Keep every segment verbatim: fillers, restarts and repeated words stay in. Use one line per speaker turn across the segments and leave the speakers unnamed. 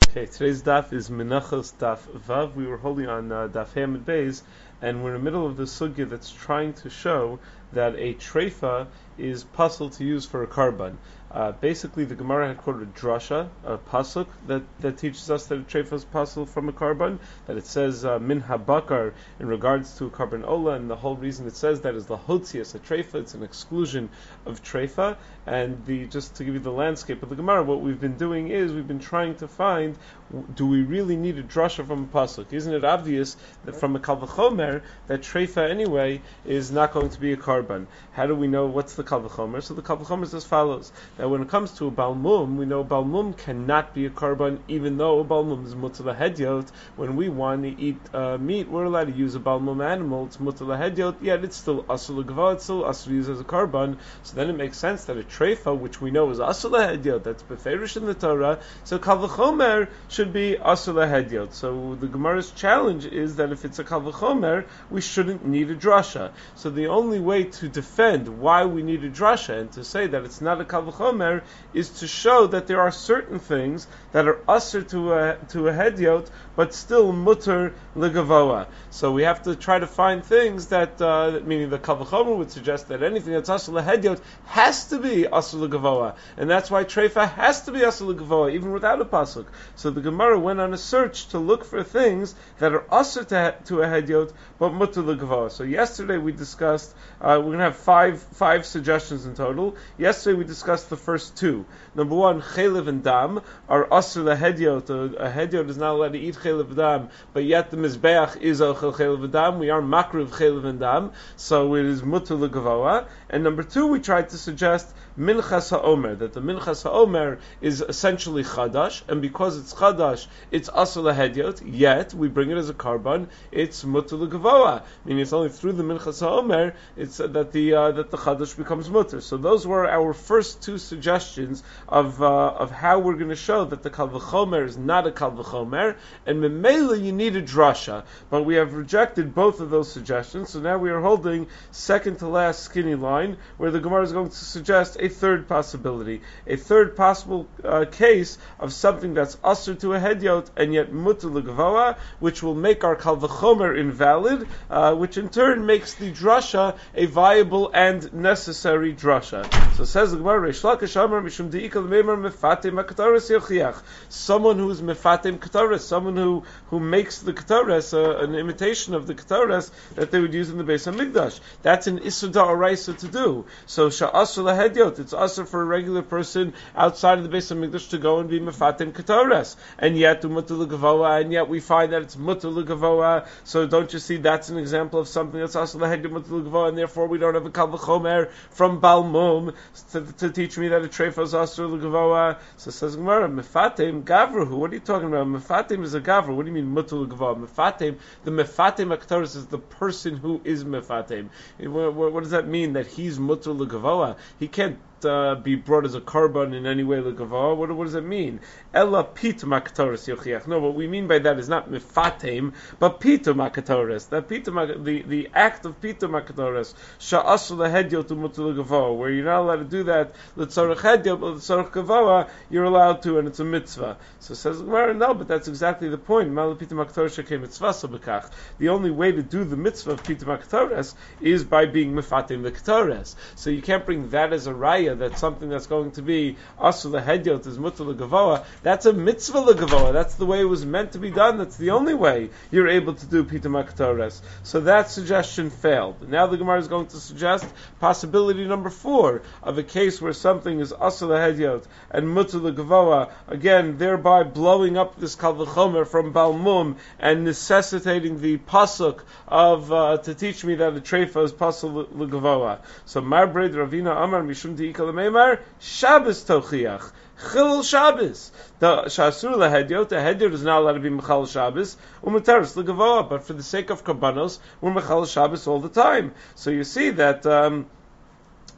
Okay, today's daf is Menachos Daf Vav. We were holding on uh, Daf Hamid Beis, and we're in the middle of the sugya that's trying to show that a treifa is puzzle to use for a karban. Uh, basically, the Gemara had quoted a drasha, a pasuk, that, that teaches us that a treifa is puzzle from a karban, that it says uh, min habakar in regards to a karban ola, and the whole reason it says that is the hotzias, a treifa, it's an exclusion of treifa. And the just to give you the landscape of the Gemara, what we've been doing is we've been trying to find, do we really need a drasha from a pasuk? Isn't it obvious that from a kal v'chomer that treifa anyway is not going to be a karban? How do we know what's the kal v'chomer? So the kal v'chomer is as follows: that when it comes to a balmum, we know balmum cannot be a karban, even though a balmum is mutar lahediot. When we want to eat uh, meat, we're allowed to use a balmum animal. It's mutar lahediot, yet it's still asur l'gava, it's still asur to use as a karban. So then it makes sense that a treifa, which we know is asur lahediot, that's beferish in the Torah, so kal v'chomer should be asur lahediot. So the Gemara's challenge is that if it's a kal v'chomer, we shouldn't need a drasha. So the only way to defend why we need a drasha and to say that it's not a kal v'chomer is to show that there are certain things that are asur to a to a hediot, but still mutar l'gavoa. So we have to try to find things that, uh, meaning the kal v'chomer would suggest that anything that's asur lahediot has to be asur l'gavoa, and that's why treifa has to be asur l'gavoa even without a pasuk. So the Gemara went on a search to look for things that are asur to, to a hediot but mutar l'gavoa. So yesterday we discussed, uh, we're going to have five five suggestions in total. Yesterday we discussed the first two. Number one, chelev and dam are asur lahediot. A, a hediot is not allowed to eat chelev and dam, but yet the mizbeach is ochel chelev and dam. We are makriv chelev and dam, so it is mutar l'gavoa. And number two, we tried to suggest minchas ha'omer, that the minchas ha'omer is essentially chadash, and because it's chadash, it's asur lahediot, yet we bring it as a karban, it's mutar l'gavoa. Meaning it's only through the minchas ha'omer it's uh, that the uh, that the chadash becomes mutar. So those were our first two suggestions of uh, of how we're going to show that the kal v'chomer is not a kal v'chomer, and memela you need a drasha. But we have rejected both of those suggestions, so now we are holding second to last skinny line, where the Gemara is going to suggest a third possibility, a third possible uh, case of something that's asur to a hediot and yet mutar l'gavoa, which will make our kal v'chomer invalid, uh, which in turn makes the drasha a viable and necessary drasha. So says the Gemara, Reish Lakish Amar mishum deikal meimer mefatim hakataris yochiach. Someone who is mefatim kataris, someone who who makes the kataris, uh, an imitation of the kataris that they would use in the Beis Hamikdash. That's an isur da'oraisa to do. So sha'asur lahediot, it's asur for a regular person outside of the Beis Hamikdash to go and be mefatim kataris, and yet mutar l'gavoa, and yet we find that it's mutar l'gavoa. So don't you see that's an example of something that's asur lahediot mutar l'gavoa, and therefore we don't have a kal v'chomer from balmum to, to teach me that a treifa is asur l'gavoa. So says Gemara, mefatim gavruhu. What are you talking about? Mefatim is a gavru. What do you mean mutar l'gavoa? Mefatim, the mefatim aktaris is the person who is mefatim. What, what, what does that mean? That he's mutar l'gavoa? He can't Uh, be brought as a karban in any way l'gavoa. What, what does it mean? Ella pitum hakataris yochiach. No, what we mean by that is not mefatim, but pitum hakataris. That pitum, the the act of pitum hakataris, sha'asur lahediot mutar l'gavoa, where you're not allowed to do that l'tzarech hediot, but l'tzarech gavoa you're allowed to, and it's a mitzvah. So says Gemara, no, but that's exactly the point. Mal pitum hakataris shekei mitzvah sabekach. The only way to do the mitzvah of pitum hakataris is by being mefatim the kataris. So you can't bring that as a raya that something that's going to be asur lahediot is mutar l'gavoa. That's a mitzvah l'gavoa. That's the way it was meant to be done. That's the only way you're able to do pitum hakataris. So that suggestion failed. Now the Gemara is going to suggest possibility number four of a case where something is asur lahediot and mutar l'gavoa, again thereby blowing up this kal v'chomer from balmum and necessitating the pasuk of uh, to teach me that the treifa is asur l'gavoa. So Marbred Ravina Amar mishum deikal meimar Shabbos tochiach. Chilul Shabbos. The Shasur lahediot, the hediot is not allowed to be Mechal Shabbos, umutaris l'gavoa, but for the sake of Karbanos, we're Mechal Shabbos all the time. So you see that um,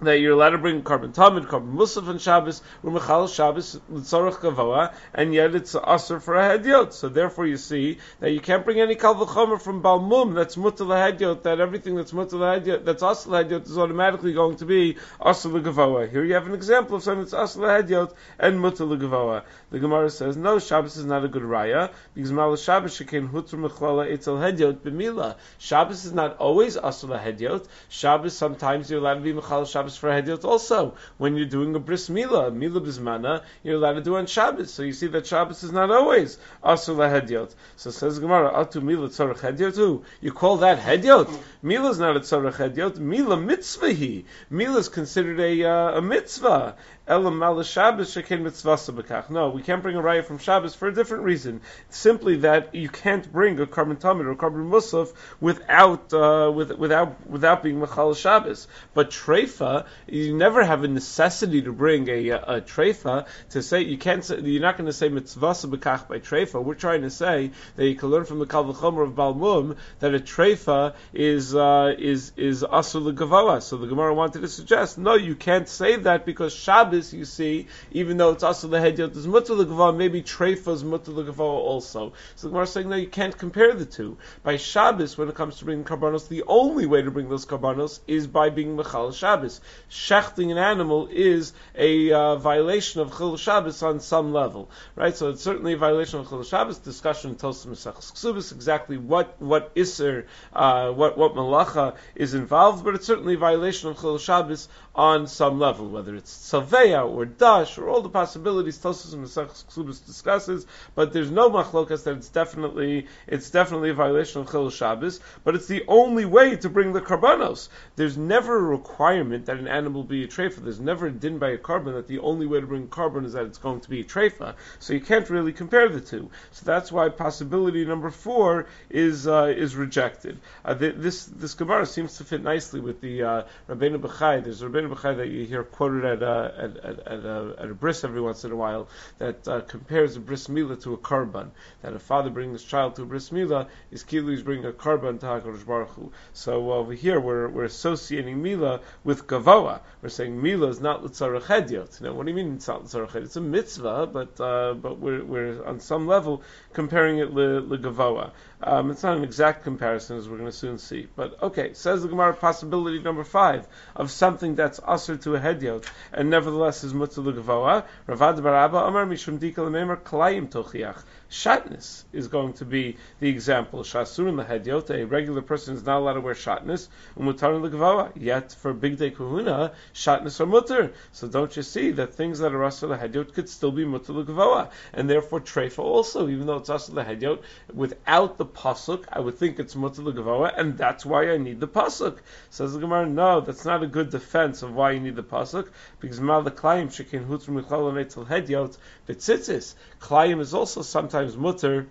that you're allowed to bring carbon tamid, carbon musaf on Shabbos, or mechal Shabbos l'tzorach gavoa, and yet it's asur for a hedyot. So therefore, you see that you can't bring any kal v'chomer from balmum that's mutal hedyot. That everything that's mutal hedyot, that's asur hedyot, is automatically going to be asur l'gavoa. Here you have an example of something that's asur hedyot and mutal l'gavoa. The Gemara says no, Shabbos is not a good raya because mal Shabbos shekein hutra mechlala etzel hedyot b'mila. Shabbos is not always asur hedyot. Shabbos sometimes you're allowed to be mechal Shabbos for Hedyot also. When you're doing a bris mila, mila bismana, you're allowed to do on Shabbos. So you see that Shabbos is not always asur lahedyot. So says Gemara, atu mila tzorach hedyot too. You call that hedyot? Mila is not a tzorach hedyot. Mila mitzvahi. Mila is considered a, uh, a mitzvah. Elam mal Shabbos shekein mitzvasa b'kach. No, we can't bring a raya from Shabbos for a different reason. Simply that you can't bring a carbon tamid or carbon musaf without uh, with, without without being mechal Shabbos. But treifa, you never have a necessity to bring a, a, a treifa to say you can't. Say, you're not going to say mitzvasa b'kach by treifa. We're trying to say that you can learn from the kal v'chomer of Balmum that a treifa is uh, is is asur l'gavoa. So the Gemara wanted to suggest no, you can't say that because Shabbos, you see, even though it's asur lehedyot is mutar l'gavoa, maybe treifa is mutar l'gavoa also. So the Gemara is saying no, you can't compare the two. By Shabbos, when it comes to bringing karbanos, the only way to bring those karbanos is by being mechal Shabbos. Shechting an animal is a uh, violation of chil Shabbos on some level, right? So it's certainly a violation of chil Shabbos. Discussion in Tosfos Maseches Ksubos exactly what what iser, uh, what what malacha is involved, but it's certainly a violation of chil Shabbos on some level, whether it's saveya or dash or all the possibilities Tosfos Maseches Ksubos discusses. But there's no machlokas that it's definitely it's definitely a violation of chil Shabbos. But it's the only way to bring the karbanos. There's never a requirement that an animal be a treifa. There's never a din by a carbon that the only way to bring carbon is that it's going to be a treifa. So you can't really compare the two. So that's why possibility number four is uh, is rejected. Uh, th- this this Gemara seems to fit nicely with the uh, Rabbeinu Bechai. There's a Rabbeinu Bechai that you hear quoted at uh, at at, at, a, at a bris every once in a while that uh, compares a bris milah to a carbon. That a father bringing his child to a bris milah is kilu is bringing a carbon to HaKadosh Baruch Hu. So over here we're we're associating milah with gavoa. We're saying milah is not l'tzarech hedyot. Now, what do you mean it's not l'tzarech hedyot? It's a mitzvah, but uh, but we're we're on some level comparing it l'gavoa. Um, it's not an exact comparison, as we're going to soon see. But okay, says the Gemara, possibility number five of something that's asur to a hedyot and nevertheless is mutzah l'gavoa. Ravad bar Abba Amar mishum dika l'meimer klayim tochiach. Shatnez is going to be the example. Shasurin lehedyot, a regular person is not allowed to wear shatnez. Umutar l'gavoa. Yet for big day kahuna, shatnez are mutter. So don't you see that things that are asur lehedyot could still be mutter l'gavoa, and therefore treifa also, even though it's asur lehedyot, without the pasuk, I would think it's mutter l'gavoa, and that's why I need the pasuk. Says the Gemara, no, that's not a good defense of why you need the pasuk, because mal the klayim shekin hutru michal netel hedyot v'tzitzis. Klayim is also sometimes mutter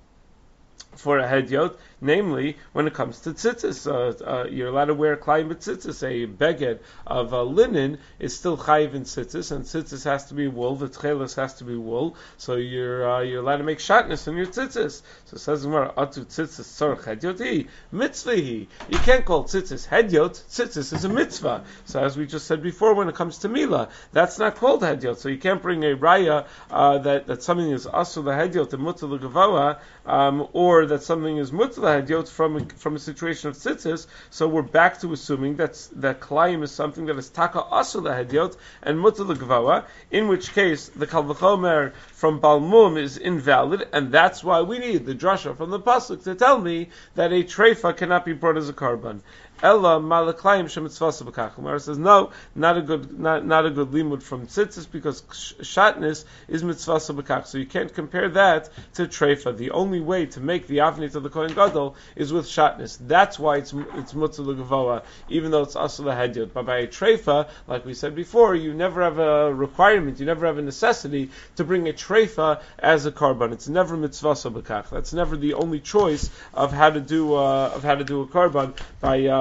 for a hedyot, namely when it comes to tzitzis. Uh, uh, you're allowed to wear a klayim b'tzitzis. A beged of uh, linen is still chayiv in tzitzis, and tzitzis has to be wool, the tchelis has to be wool, so you're uh, you're allowed to make shatnez in your tzitzis. So it says Gemara, atu tzitzis tzorach hedyot mitzvahi. You can't call tzitzis hedyot. Tzitzis is a mitzvah. So as we just said before, when it comes to milah, that's not called hedyot. So you can't bring a raya uh, that, that something is asur lehedyot and mutter l'gavoa, um, or that something is mutter hedyot from a, from a situation of tzitzis. So we're back to assuming that that klayim is something that is taka asur lehedyot and mutter l'gavoa, in which case the kal v'chomer from Balmum is invalid, and that's why we need the drasha from the pasuk to tell me that a treifa cannot be brought as a carbon. Ella malaklayim shemitzvasa b'kach. Gemara says no, not a good, not, not a good limud from tzitzis because shatnez is mitzvasa b'kach. So you can't compare that to treifa. The only way to make the avnit of the kohen gadol is with shatnez. That's why it's it's mutzah l'gavoa, even though it's asur lehedyot. But by a treifa, like we said before, you never have a requirement, you never have a necessity to bring a treifa as a carbon. It's never mitzvasa b'kach. That's never the only choice of how to do uh, of how to do a carbon by. Uh,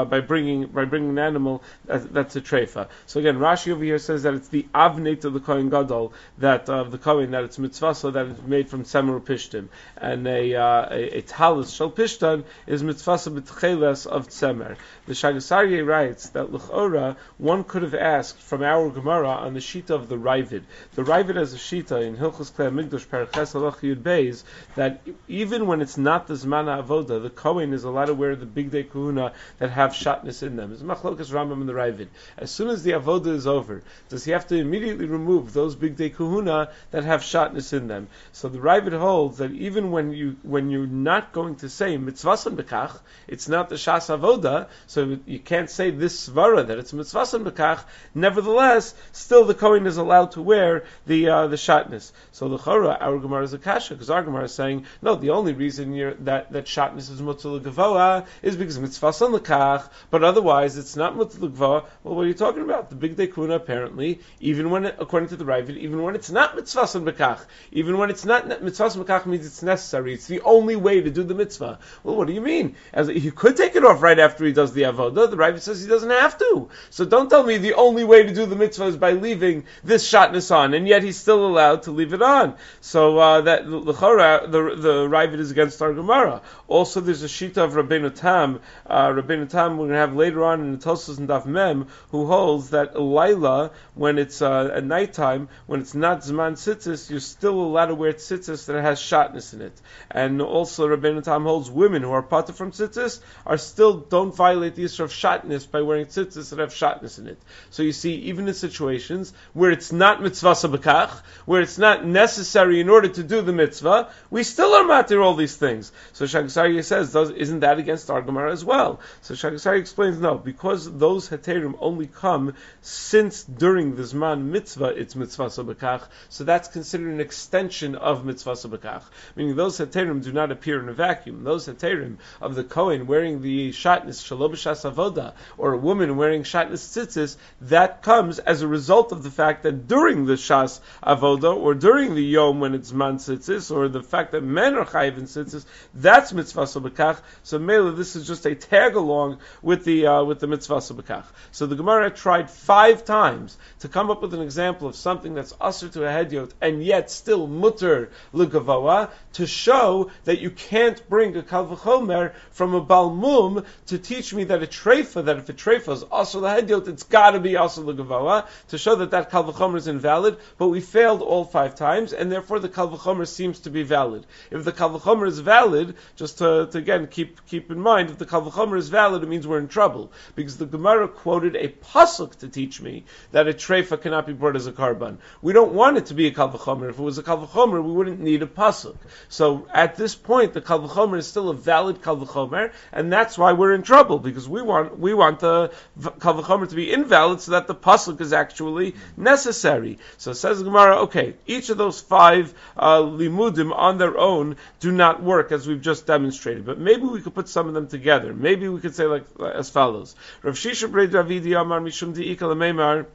by bringing by bringing an animal that's, that's a treifa. So again, Rashi over here says that it's the avneit of the kohen gadol that of uh, the kohen that it's mitzvah, so that it's made from semer pishtim, and a uh, a, a talis shel pishtan is mitzvah b'tcheles of tzemer. The Shagasarye writes that l'chora one could have asked from our Gemara on the shita of the Ravid. The Ravid has a shita in Hilchos Klei Hamikdash Paraches Halach Yud Beis that even when it's not the Zman Avoda, the Kohen is allowed to wear the Big Day Kahuna that have shatnez in them. It's Machlokas Rambam and the Ravid. As soon as the Avoda is over, does he have to immediately remove those Big Day Kahuna that have shatnez in them? So the Ravid holds that even when you when you're not going to say mitzvasan bekach, it's not the Shas Avoda, so you can't say this svara that it's mitzvasan bekach. Nevertheless, still the Kohen is allowed to wear the uh, the shatnez. So the Chora, our Gemara is a kasha, because our Gemara is saying, no, the only reason you're, that, that shatnez is mutzah l'gavoa is because mitzvasan l'kach, but otherwise it's not mutzah l'gavoa. Well, what are you talking about? The Big Day Kuna, apparently, even when, it, according to the Ravid, even when it's not mitzvasan bekach, even when it's not mitzvasan bekach means it's necessary, it's the only way to do the mitzvah. Well, what do you mean? As he could take it off right after he does the avodah. The Ravid says he doesn't have to. So don't tell me the only way to do the mitzvah is by leaving this shatnez on, and yet he's still allowed to leave it on. So uh, that the the the Ravid is against our Gemara. Also, there's a shita of Rabbeinu Tam. Uh, Rabbeinu Tam we're going to have later on in the Tosfos and Daf Mem, who holds that Laila, when it's uh, at nighttime, when it's not Zman Tzitzis, you're still allowed to wear tzitzis that has shatnez in it. And also Rabbeinu Tam holds women who are patur from tzitzis are still don't violate the issue of shatnez by wearing tzitzis that have shatnez in it. So you see, even in situations where it's not mitzvah sabakach, where it's not necessary in order to do the mitzvah, we still are matir all these things. So Shagasarya says, does, isn't that against our Gemara as well? So Shagasarya explains, no, because those heterim only come since during the Zman mitzvah, it's mitzvah sabakach, so that's considered an extension of mitzvah sabakach. Meaning those heterim do not appear in a vacuum. Those heterim of the Kohen wearing the shatnez shalom b'shas avoda, or a woman wearing shatnez tzitzis, that comes as a result of the fact that during the shas avoda, or during the yom when it's man tzitzis, or the fact that men are chayiv in tzitzis, that's mitzvah sabakach. So mele, this is just a tag along with the uh, with the mitzvah sabakach. So the Gemara tried five times to come up with an example of something that's asur to a hedyot and yet still mutter l'gavoa, to show that you can't bring a kal v'chomer from a balmum to teach me that a treifa, that if a treifa is asur l'hedyot, it's got to be asur l'gavoa, to show that that kal v'chomer is invalid. But we failed all five times, and therefore the kal v'chomer seems to be valid. If the kal v'chomer is valid, just to, to again keep keep in mind, if the kal v'chomer is valid, it means we're in trouble, because the Gemara quoted a pasuk to teach me that a treifa cannot be brought as a karban. We don't want it to be a kal v'chomer. If it was a kal v'chomer, we wouldn't need a pasuk. So at this point, the kal v'chomer is still a valid kal v'chomer, and that's why we're in trouble, because we want we want the kal v'chomer to be invalid so that the pasuk is actually necessary. So it says the Gemara, okay, each of those five uh, limudim on their own do not work as we've just demonstrated, but maybe we could put some of them together. Maybe we could say like as follows: Rav Shisha Brei Ravidi Amar Mishum Di'ika L'Meimar.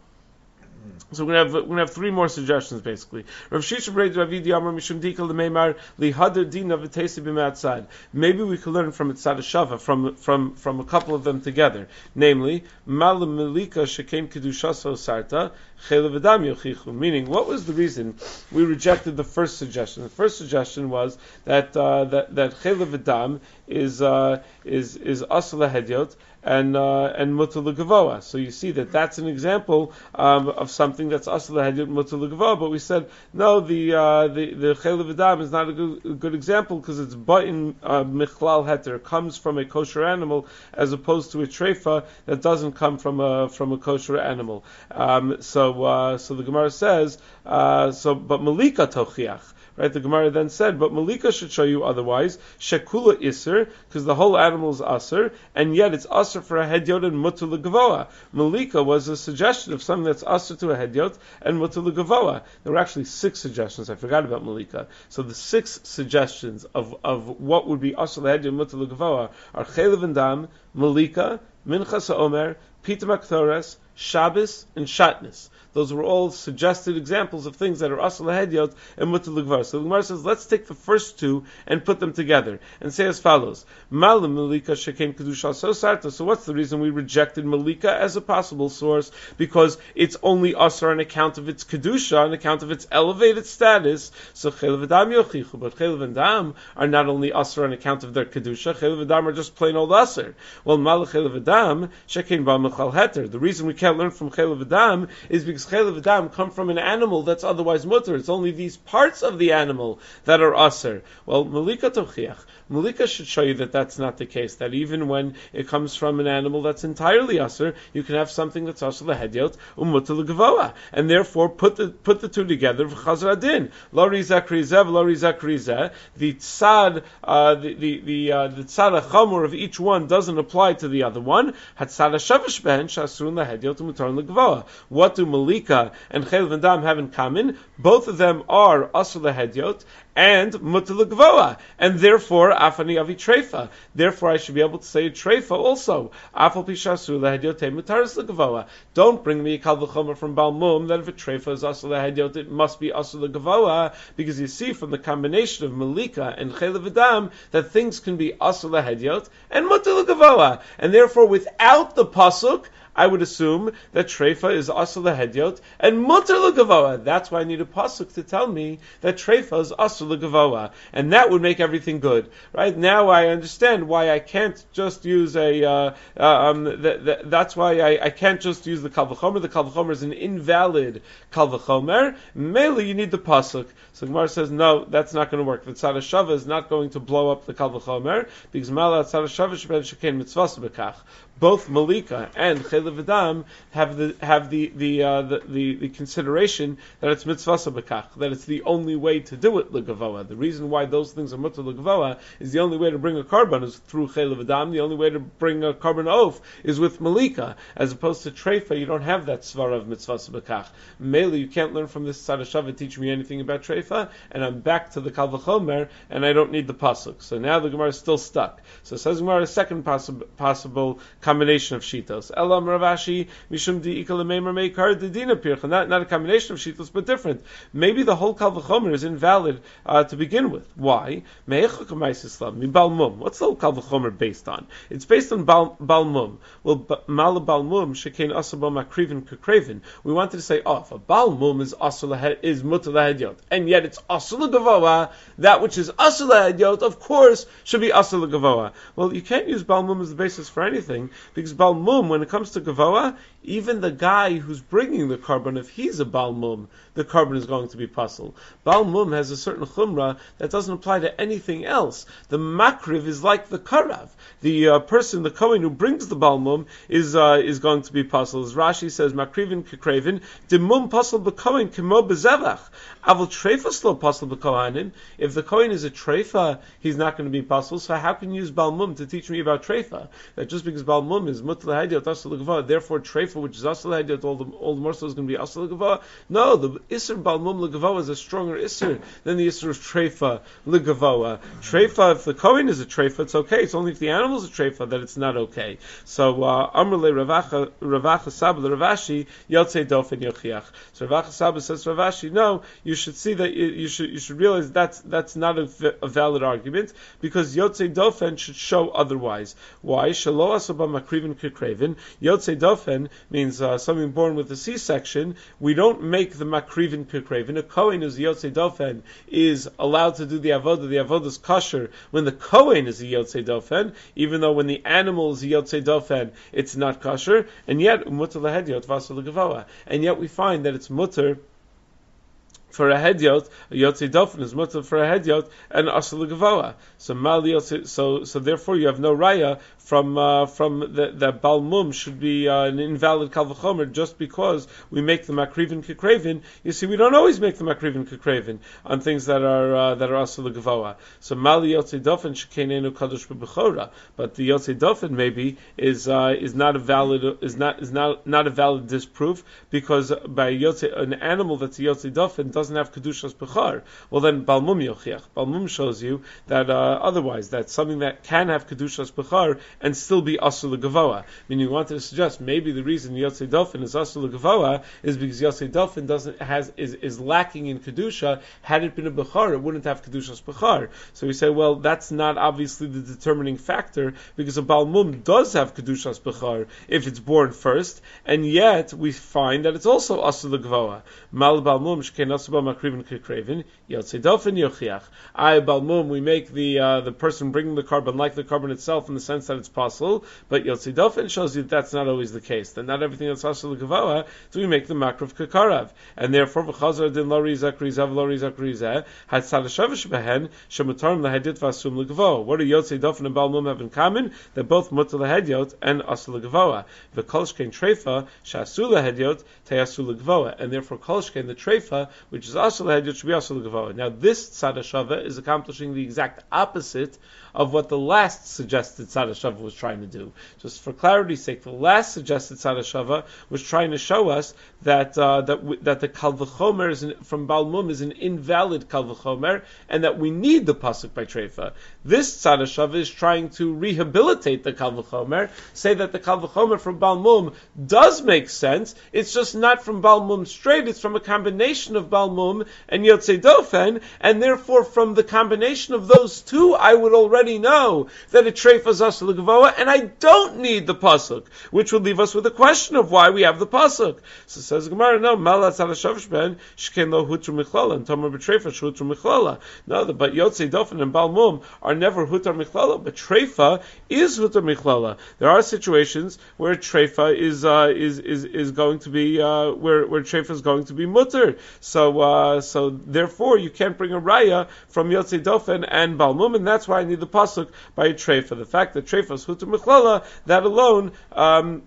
So we're gonna have we're gonna have three more suggestions basically. Rav Shisha Brei Ravidi Amar Mishum Di'ika L'Meimar Lihader Dina V'Teisi B'Matzad. Maybe we could learn from Tzad Shava from from from a couple of them together. Namely, Malam Melika Shekein Kedushaso Sarta Chelev Adam Yochichu. Meaning, what was the reason we rejected the first suggestion? The first suggestion was that uh, that that Chelev Adam is uh, is is asla hedyot and uh, and mutar l'gavoa. So you see that that's an example um, of something that's asla hedyot mutar l'gavoa. But we said no, the uh, the the chelev adam is not a good, a good example because it's ba'in uh, michlal heter, comes from a kosher animal as opposed to a treifa that doesn't come from a from a kosher animal. Um, so uh, so the Gemara says uh, so, but malika tochiach. Right, the Gemara then said, but Malika should show you otherwise. Shekula Isser, because the whole animal is Asr, and yet it's Asr for a Hedyot and Mutar l'Gavoa. Malika was a suggestion of something that's Asr to a Hedyot and Mutar l'Gavoa. There were actually six suggestions. I forgot about Malika. So the six suggestions of, of what would be Asr l'Hedyot and Mutar l'Gavoa are Chelev and Dam, Malika, Minchas HaOmer, Pita Maktores, Shabbos, and Shatnez. Those were all suggested examples of things that are asur lahediot and mutar l'gvara. So the Gemara says, let's take the first two and put them together and say as follows: Malam malika shekain kedusha so sarta. So what's the reason we rejected malika as a possible source? Because it's only asur on account of its kedusha, on account of its elevated status. So chaylev adam yochichu, but chaylev and dam are not only asur on account of their kedusha. Chaylev and dam are just plain old asur. Well, mal chaylev adam shekain ba mechal heter. The reason we can't learn from chaylev adam is because chaylev adam come from an animal that's otherwise mutter. It's only these parts of the animal that are asur. Well, malika tochiach. Malika should show you that that's not the case. That even when it comes from an animal that's entirely asur, you can have something that's asur lahediot umutter l'gavoa, and therefore put the put the two together. V'chazar adin lo rizak rizeh lo rizak rizeh. The tzad, uh, the the the uh, the tzad hachamor of each one doesn't apply to the other one. Hatzad hashavish ben shasurun lahediot umutar l'gavoa. What do malika and chaylev and dam have in common? Both of them are asur lahediot and mutar l'gavoa, and therefore afani avi treifa. Therefore, I should be able to say treifa also. Afal pishasur lahediot mutaris l'gavoa. Don't bring me a kal v'chomer from Balmum that if a treifa is asur lahediot, it must be asur l'gavoa, because you see from the combination of malika and chaylev adam that things can be asur lahediot and mutar l'gavoa, and therefore without the pasuk, I would assume that treifa is asur lahediot and mutar l'gavoa. That's why I need a pasuk to tell me that treifa is asur l'gavoa, and that would make everything good. Right now, I understand why I can't just use a. Uh, uh, um, th- th- that's why I, I can't just use the kal v'chomer. The kal v'chomer is an invalid kal v'chomer. Mainly, you need the pasuk. So Gemara says, no, that's not going to work. The tzad hashava is not going to blow up the kal v'chomer because mala tzad hashava sheben shekain mitzvos bekach. Both malika and chaylev adam have the have the the, uh, the the the consideration that it's mitzvasa bekach, that it's the only way to do it l'gavoa. The reason why those things are mutar l'gavoa is the only way to bring a carbon is through chaylev adam. The only way to bring a carbon oaf is with malika, as opposed to treifa. You don't have that svara of mitzvasa bekach. Mele, you can't learn from this tzad hashava teach me anything about treifa, and I'm back to the kal v'chomer, and I don't need the pasuk. So now the Gemara is still stuck. So it says Gemara a second possible possible combination of shitos. Elam Ravashi Mishum di ikal meimer meikar dedina pircha. Not not a combination of shitos, but different. Maybe the whole kal v'chomer is invalid uh, to begin with. Why? Me'echak ma'is Islam mi balmum. What's the whole kal v'chomer based on? It's based on bal, balmum. Well, mal balmum shekein asabo makrivin kukravin. We wanted to say, oh, if a balmum is asur is mutar lahediot, and yet it's asur l'gavoa, that which is asur lahediot, of course, should be asur l'gavoa. Well, you can't use balmum as the basis for anything. Because Balmum, when it comes to Gavoa, even the guy who's bringing the carbon, if he's a Balmum, the carbon is going to be puzzle. Balmum has a certain chumrah that doesn't apply to anything else. The makriv is like the karav. The uh, person, the kohen who brings the Balmum, is uh, is going to be puzzle. As Rashi says, makrivin kekravin, dimum puzzle b'kohen kimo b'zevach. Avol treifas lo puzzle b'kohanin. If the kohen is a treifa, he's not going to be puzzle. So how can you use Balmum to teach me about treifa? That just because Balmum is mutar lahediot asur l'gavoa, therefore treifa, which is asur lahediot, all the all the more so is going to be asur l'gavoa. No, the isur Balmum l'gavoa is a stronger isur than the isur of treifa l'gavoa. Treifa, if the kohen is a treifa, it's okay. It's only if the animal is a treifa that it's not okay. So Amr le Ravacha Ravacha Saba Ravashi Yotzei Dofen Yochiach. So Ravacha Saba says to Ravashi, no, you should see that you, you should you should realize that's that's not a, a valid argument, because Yotzei Dofen should show otherwise. Why? Shalo asaba makrivin kekravin. Yotzei Dofen means uh, something born with a C-section. We don't make the makrivin kekravin. A kohen who's a Yotzei Dofen is allowed to do the avodah. The avodah is kosher when the kohen is a Yotzei Dofen, even though when the animal is a Yotzei Dofen, it's not kosher. And yet, mutar lahediot v'asur l'gavoa. And yet we find that it's mutar for a hediot, a yotzei dofen is mutar for a hediot, and asur l'gavoa. So mal yotzei, so so therefore you have no raya from uh, from the, that balmum should be uh, an invalid kal v'chomer just because we make the makrivin kekravin. You see, we don't always make the makrivin kekravin on things that are uh, that are asur l'gavoa. So mal yotzei dofen shekeinu kadosh b'bechora, but the yotzei dofen maybe is uh, is not a valid is not is not not a valid disproof, because by yotzei, an animal that's a yotzei dofen doesn't have kedushas bechar. Well, then balmum yochiach. Balmum shows you that uh, otherwise, that something that can have kedushas bechar and still be asur legavoa. Meaning, you wanted to suggest maybe the reason yotzei dofen is asur legavoa is because yotzei dofen doesn't has is, is lacking in kedusha. Had it been a bechar, it wouldn't have kedushas bechar. So we say, well, that's not obviously the determining factor, because a balmum does have kedushas bechar if it's born first, and yet we find that it's also asur legavoa. Mal balmum shkein asur ba makrivin kekrevin yotzei dofen yochiach. I balmum, we make the uh, the person bringing the carbon like the carbon itself in the sense that it's possible, but yotzei dofen shows you that that's not always the case. That not everything that's asur legavoa do we make the makrav kekarav, and therefore v'chazar din lo rizak rizav lo rizak rizeh had sadashavish behen shemutarim lahedit v'asum legavoa. What do yotzei dofen and balmum have in common? They're both mutar lahedyot and asur legavoa. V'kol shkein treifa shasur lahedyot te'asur legavoa, and therefore kol shkein the treifa, which is asur lahedyot, should be asur legavoa. Now this tzadashava is accomplishing the exact opposite of what the last suggested tzadashava was trying to do. Just for clarity's sake, the last suggested tzadashava was trying to show us that uh, that w- that the kal v'chomer is an, from balmum is an invalid kal v'chomer, and that we need the pasuk by treifa. This tzadashava is trying to rehabilitate the kal v'chomer, say that the kal v'chomer from balmum does make sense. It's just not from balmum straight. It's from a combination of balmum and yotzei dofen, and therefore from the combination of those two, I would already know that a treifa is asur legavoa, and I don't need the pasuk, which would leave us with a question of why we have the pasuk. So says Gemara, no, malat alashavish ben shkein lo hutar michlala, and tamar b'treifa shutar michlala. No, the, but yotzei dofen and balmum are never hutar michlala, but treifa is hutar michlala. There are situations where treifa is uh, is is is going to be uh, where where treifa is going to be mutar. So uh, so therefore you can't bring a raya from yotzei dofen and balmum, and that's why I need the pasuk by a treifa. The fact that treifa is hutar michlala, that alone. Um,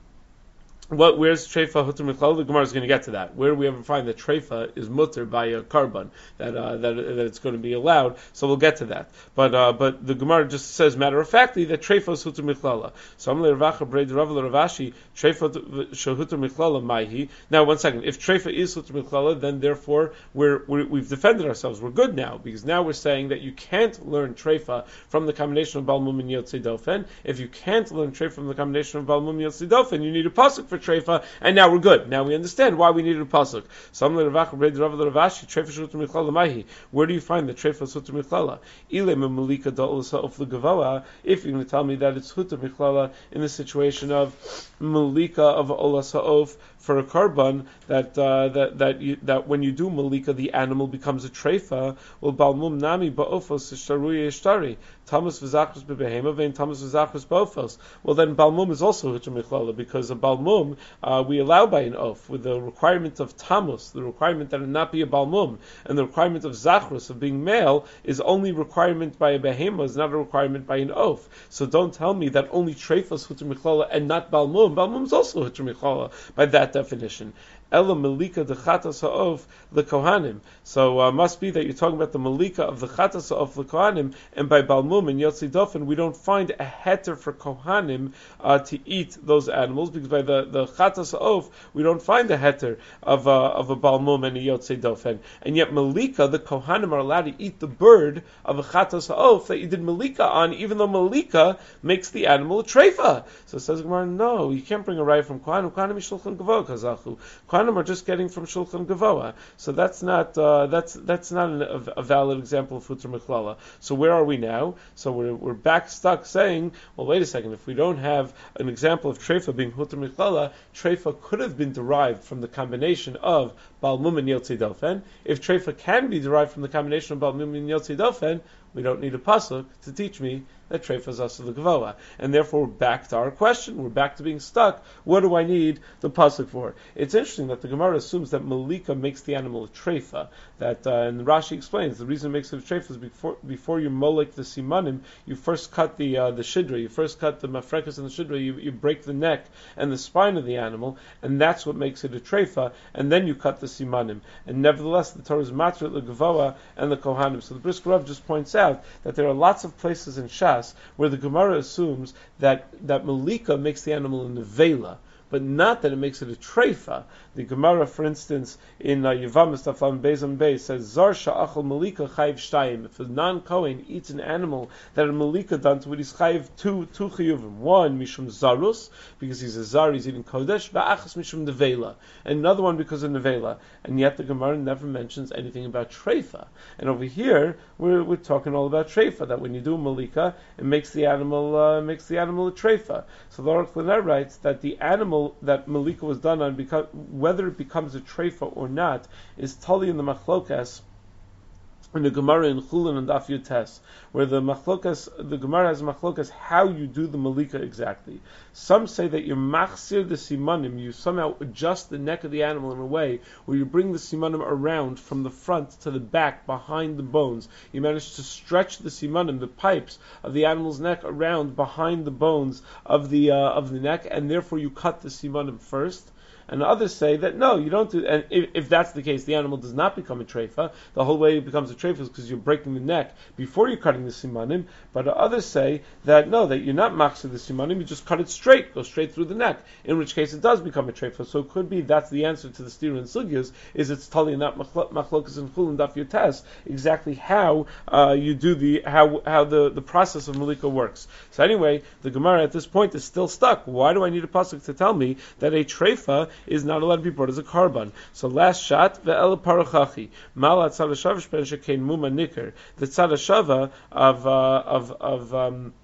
What, where's treifa hutar michlala? The Gemara is going to get to that. Where do we ever find that treifa is mutar by a carbon, that, uh, that that it's going to be allowed? So we'll get to that. But uh, but the Gemara just says matter of factly that treifa is hutar michlala. So I'm le'ravacha breid rav le'ravashi treifa shehutar michlala maihi. Now one second, if treifa is hutar michlala, then therefore we're, we're we've defended ourselves. We're good now, because now we're saying that you can't learn treifa from the combination of balmum and yotzei dofen. If you can't learn treifa from the combination of balmum and yotzei dofen, you need a pasuk for treifa, and now we're good. Now we understand why we needed a pasuk. Where do you find the treifa sutra michlala? If you're going to tell me that it's hutar michlala in the situation of malika of olas ha'of for a karban, that uh, that that you, that when you do malika, the animal becomes a treifa. Well, balmum nami ba'ofos ishtaruye ishtari. Tamas v'zachrus b'behema vein tamas v'zachrus ba'ofos. Well, then balmum is also hutar michlala, because a balmum uh, we allow by an oaf with the requirement of tamus, the requirement that it not be a balmum, and the requirement of zachrus of being male is only requirement by a behema, is not a requirement by an oaf. So don't tell me that only treifa is hutar michlala and not balmum. Balmum is also hutar michlala by that definition. Ela malika de chatas ha'of lekohanim. So uh, must be that you're talking about the malika of the chatas ha'of lekohanim, and by balmum and yotzei dofen we don't find a heter for kohanim uh, to eat those animals, because by the the chatas ha'of we don't find a heter of uh, of a balmum and a yotzei dofen, and yet malika, the kohanim are allowed to eat the bird of a chatas ha'of that you did malika on, even though malika makes the animal a treifa. So it says Gemara, no, you can't bring a raya from kohanim. Kohanim is shulchan gavoa kazachu. Kohanim are just getting from shulchan gavoa. So that's not uh, that's that's not an, a, a valid example of hutar michlala. So where are we now? So we're we're back stuck saying, well, wait a second. If we don't have an example of treifa being hutar michlala, treifa could have been derived from the combination of balmum and yotzei dofen. If treifa can be derived from the combination of balmum and yotzei dofen, we don't need a pasuk to teach me that treifa is asur legavoa, and therefore we're back to our question. We're back to being stuck. What do I need the pasuk for? It's interesting that the Gemara assumes that malika makes the animal a treifa. That uh, and Rashi explains the reason it makes it a treifa is before before you molek the simanim, you first cut the uh, the shidra, you first cut the mafrekas and the shidra, you, you break the neck and the spine of the animal, and that's what makes it a treifa. And then you cut the simanim. And nevertheless, the Torah is matrit legavoa and the kohanim. So the Brisker Rav just points out that there are lots of places in Shas where the Gemara assumes that, that malika makes the animal a nevela, but not that it makes it a treifa. The Gemara, for instance, in uh, Yevamos Taflam Beis on Beis says, Zar sha'achol malika chayiv shtayim. If a non-Kohen eats an animal that a malika done to it, he's chayiv two, two chiyuvim. One, mishum zarus, because he's a zar, he's eating kodesh, va'achas mishum nevela. And another one because of nevela. And yet the Gemara never mentions anything about treifa. And over here, we're, we're talking all about treifa, that when you do malika, it makes the animal, uh, makes the animal a treifa. So the Aruch LaNer writes that the animal that malika was done on, because, whether it becomes a treifa or not, is totally in the machlokas, in the Gemara in Chulin and Daf Yutes, where the machlokas, the Gemara has machlokas how you do the malika exactly. Some say that you machzir the simanim, you somehow adjust the neck of the animal in a way where you bring the simanim around from the front to the back behind the bones. You manage to stretch the simanim, the pipes of the animal's neck around behind the bones of the uh, of the neck, and therefore you cut the simanim first. And others say that no, you don't do. And if, if that's the case, the animal does not become a treifa. The whole way it becomes a treifa is because you're breaking the neck before you're cutting the simanim. But others say that no, that you're not machzir the simanim. You just cut it straight, go straight through the neck. In which case, it does become a treifa. So it could be that's the answer to the steer and sugyas. Is it's totally not machlokas and chul and daf yotes exactly how uh, you do the how how the, the process of malika works. So anyway, the Gemara at this point is still stuck. Why do I need a pasuk to tell me that a treifa is not allowed to be brought as a karban? So last shot, ve'el parachachi, mal tzad hashava shpen shekein muma niker. The tzad hashava of uh, of of um,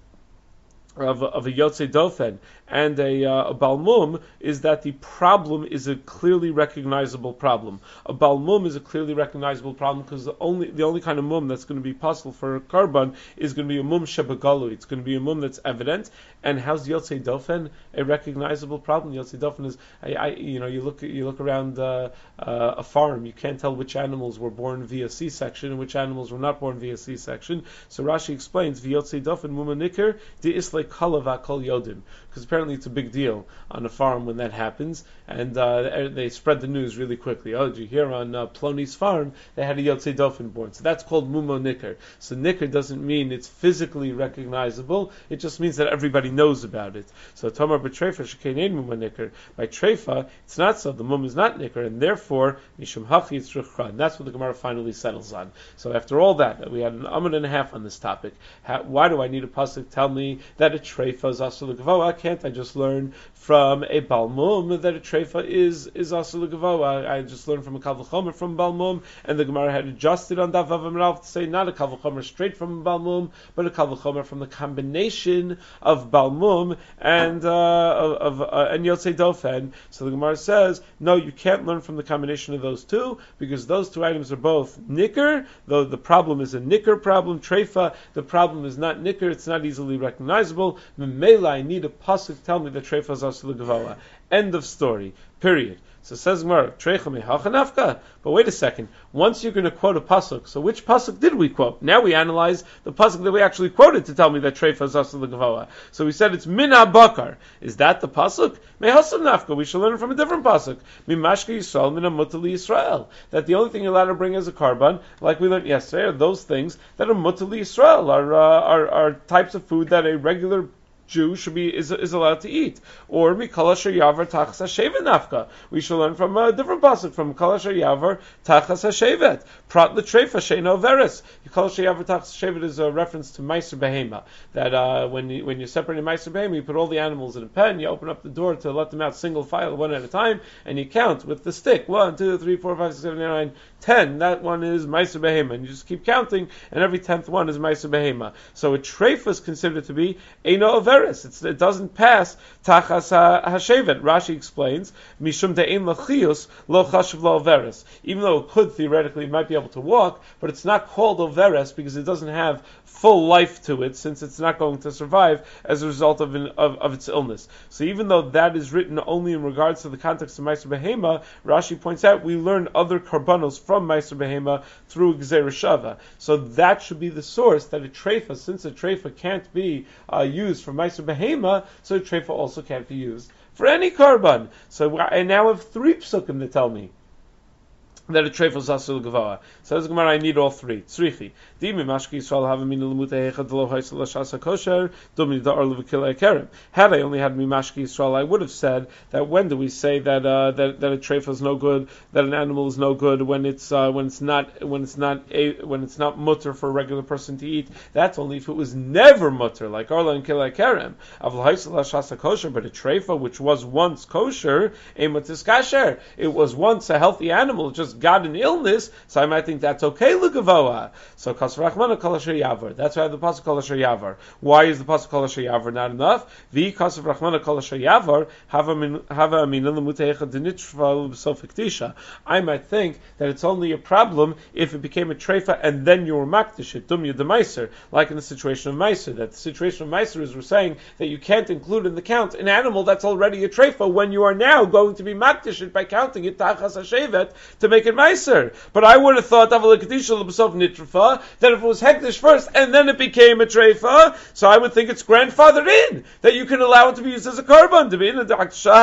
of, of a Yotzei Dofen and a, uh, a Balmum is that the problem is a clearly recognizable problem. A Balmum is a clearly recognizable problem because the only the only kind of mum that's going to be possible for a karban is going to be a mum shebagalu. It's going to be a mum that's evident. And how's Yotzei Dofen a recognizable problem? Yotzei Dofen is, I, I, you know, you look you look around uh, uh, a farm, you can't tell which animals were born via C-section and which animals were not born via C-section. So Rashi explains, Yotzei Dofen muma nikir di islay kalav kol yodim, because apparently it's a big deal on a farm when that happens, and uh, they spread the news really quickly. Oh, did you hear on uh, Plony's farm they had a Yotzei Dofen born? So that's called mumo nikir. So nikir doesn't mean it's physically recognizable; it just means that everybody knows about it. So Tomar b'treifa shekein mumo nikir. By treifa, it's not so. The mum is not nikir, and therefore mishum hachi it's ruchra. And that's what the Gemara finally settles on. So after all that, we had an amud and a half on this topic. How, why do I need a pasuk tell me that a treifa is asur l'gavoa? Can't I just learn from a balmum that a treifa is is asur l'gavoa? I just learned from a kal v'chomer from balmum, and the Gemara had adjusted on Daf Vav Amrav to say not a kal v'chomer straight from balmum, but a kal v'chomer from the combination of balmum and uh, of, of uh, and Yotzei Dofen. So the Gemara says no, you can't learn from the combination of those two because those two items are both nicker. Though the problem is a nicker problem, treifa, the problem is not nicker. It's not easily recognizable. Memela, I need a pasuk tell me that treifa is asur l'gavoa. End of story. Period. So says Gemara, treicha mehachanafka. But wait a second. Once you're going to quote a pasuk, so which pasuk did we quote? Now we analyze the pasuk that we actually quoted to tell me that treifa is asur l'gavoa. So we said it's min bakar. Is that the pasuk? Mehasam nafka. We should learn from a different pasuk. Mimashka Yisrael min amutali Yisrael. That the only thing you're allowed to bring as a karban, like we learned yesterday, are those things that are mutali Yisrael, are, uh, are are types of food that a regular Jew should be is, is allowed to eat. Or mikol asher yavar tachas hashevet nafka. We should learn from a different pasuk from mikol asher yavar tachas hashevet. Prat l'treifa sheino veres. Mikol asher yavar tachas hashevet is a reference to meiser behema. That uh, when you, when you're separating meiser behema, you put all the animals in a pen. You open up the door to let them out single file, one at a time, and you count with the stick. One, two, three, four, five, six, seven, eight, nine, ten. That one is meiser behema, and you just keep counting, and every tenth one is meiser behema. So a treifa is considered to be eino veres. It's, it doesn't pass tachas hashevet. Rashi explains, mishum de'ein lachiyus lo chashuv lo overes. Even though it could theoretically, it might be able to walk, but it's not called overes because it doesn't have full life to it, since it's not going to survive as a result of, an, of, of its illness. So even though that is written only in regards to the context of Meiser Behema, Rashi points out we learn other karbanos from Meiser Behema through Gzeira Shava. So that should be the source that a treifa, since a treifa can't be uh, used for Meiser Behema, so a treifa also can't be used for any karban. So I now have three psukim to tell me that a treif is asur l'gavoa. Says the Gemara, I need all three. Tzrichi. Dimi mashki Yisrael have a min l'mutei hechad lo haisa l'shasa kosher dumi da'ar l'v'kilei kerem. Had I only had mi mashki Yisrael, I would have said that when do we say that uh, that that a treif is no good, that an animal is no good when it's uh, when it's not when it's not a, when it's not mutter for a regular person to eat. That's only if it was never mutter, like arla and kilei kerem. Av l'haisa l'shasa kosher, but a treifa which was once kosher, ematis kasher. It was once a healthy animal, just got an illness, so I might think that's okay, l'gavoa. So kasvrachmana kol asher yavar. That's why the pasuk kol asher yavar. Why is the pasuk kol asher yavar not enough? Vi kasvrachmana kol asher yavar hava min hava aminan l'muteicha denitzva l'b'sofik tisha. I might think that it's only a problem if it became a treifa and then you were makdish it, dumya de meiser, like in the situation of meiser. That the situation of meiser is we're saying that you can't include in the count an animal that's already a treifa when you are now going to be makdish it by counting it tachas hashevet to make it meiser. But I would have thought that if it was hektish first and then it became a treifa, so I would think it's grandfathered in, that you can allow it to be used as a korban, to be in a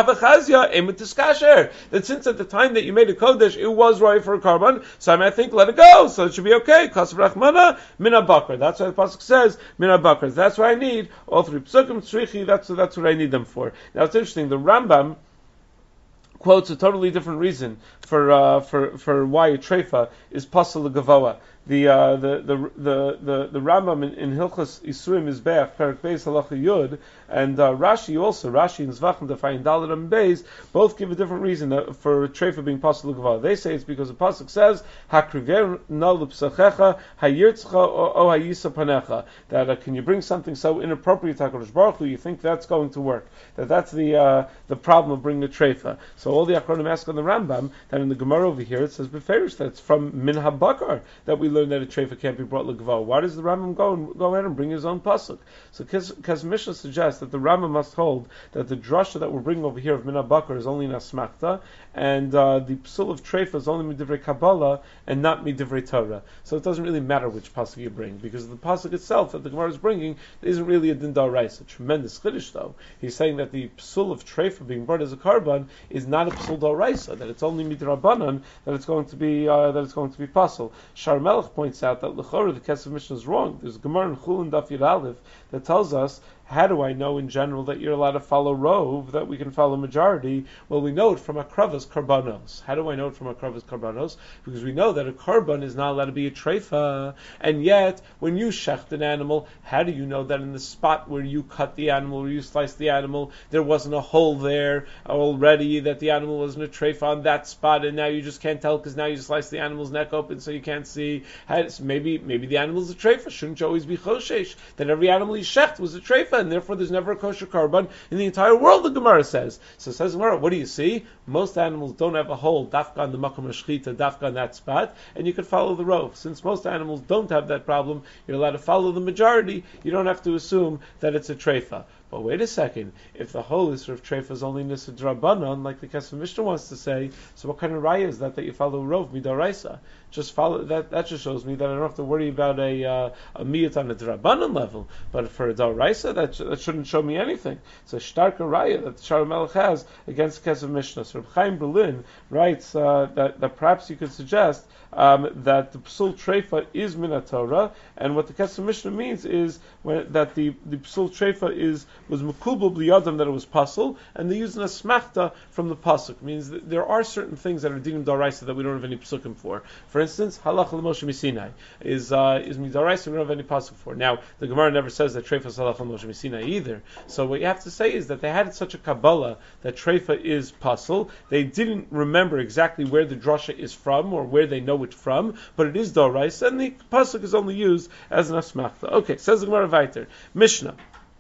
discussion. That since at the time that you made a kodesh it was right for a korban, so I might think let it go, so it should be okay. Kasav rachmana mina bakar. That's why the pasuk says mina bakar. That's why I need all three psukim tzrichi. That's that's what I need them for. Now it's interesting. The Rambam quotes a totally different reason for uh, for for why a treifa is pasal l'gavoa. The, uh, the the the the the Rambam in, in Hilchos Isurim Mizbeach Perak Beis Halacha Yud and uh, Rashi also Rashi and Zvachim Defayin Dalet and Beis both give a different reason uh, for treifa being pasal l'gavoa. They say it's because the pasuk says Hakriver na l'psachecha hayirtzcha o hayisa panecha, that uh, can you bring something so inappropriate to HaKadosh Baruch Hu, you think that's going to work, that that's the uh, the problem of bringing a treifa. So all the Achronim ask on the Rambam that in the Gemara over here it says beferish that it's from min habakar that we learn that a treifa can't be brought l'gavoa. Why does the Rambam go and go ahead and bring his own pasuk? So because Mishnah suggests that the Rambam must hold that the drasha that we're bringing over here of min habakar is only in asmachta, and uh, the psul of treifa is only midivrei Kabbalah and not midivrei Torah. So it doesn't really matter which pasuk you bring, because the pasuk itself that the Gemara is bringing isn't really a din d'oraisa. Tremendous chiddush though. He's saying that the psul of treifa being brought as a korban is not a psul d'oraisa, that it's only midrabanan that it's going to be uh, that it's going to be pasul. Shar Melech points out that l'chora the Kesef Mishnah is wrong. There's a Gemara in Chulin Daf Yud Aleph that tells us, how do I know in general that you're allowed to follow rov, that we can follow majority? Well, we know it from Akravas Karbanos. How do I know it from Akravas Karbanos? Because we know that a korban is not allowed to be a treifa. And yet, when you shecht an animal, how do you know that in the spot where you cut the animal, where you sliced the animal, there wasn't a hole there already, that the animal wasn't a treifa on that spot, and now you just can't tell because now you sliced the animal's neck open so you can't see? Maybe maybe the animal's a treifa. Shouldn't you always be choshesh that every animal you shecht was a treifa, and therefore there's never a kosher korban in the entire world, the Gemara says. So says Gemara, what do you see? Most animals don't have a hole, dafka on the makom hashchita, dafka on that spot, and you could follow the rov. Since most animals don't have that problem, you're allowed to follow the majority, you don't have to assume that it's a treifa. But wait a second, if the whole Isra of treifa is only Nisa Drabanan, like the Kesef Mishnah wants to say, so what kind of raya is that that you follow rov midaraisa? Just follow that. That just shows me that I don't have to worry about a uh, a miyat on a Drabanan level. But for a daraisa, that sh- that shouldn't show me anything. It's a starker raya that the Shar Melech has against the Kesef Mishnah. So Reb Chaim Berlin writes uh, that that perhaps you could suggest um, that the psul treifa is min Torah, and what the Kesef Mishnah means is when, that the the psul treifa is was mekubel bliyadam, that it was pasul, and they use an asmachta from the pasuk. Means that there are certain things that are dinim daraisa that we don't have any psukim for. For instance, halach l'Moshe Misinai is uh, is midaraisa, we don't have any pasuk for. Now the Gemara never says that treifa is halach l'Moshe Misinai either. So what you have to say is that they had such a kabbalah that treifa is pasul. They didn't remember exactly where the drasha is from or where they know it from, but it is daraisa, and the pasuk is only used as an asmachta. Okay, says the Gemara weiter. Mishnah.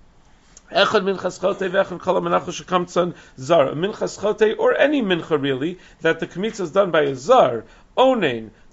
Echad minchas chote v'echad kol hamenachos shekamtzon zar. Minchas chote, or any mincha really, that the kmitza is done by a zar, onein,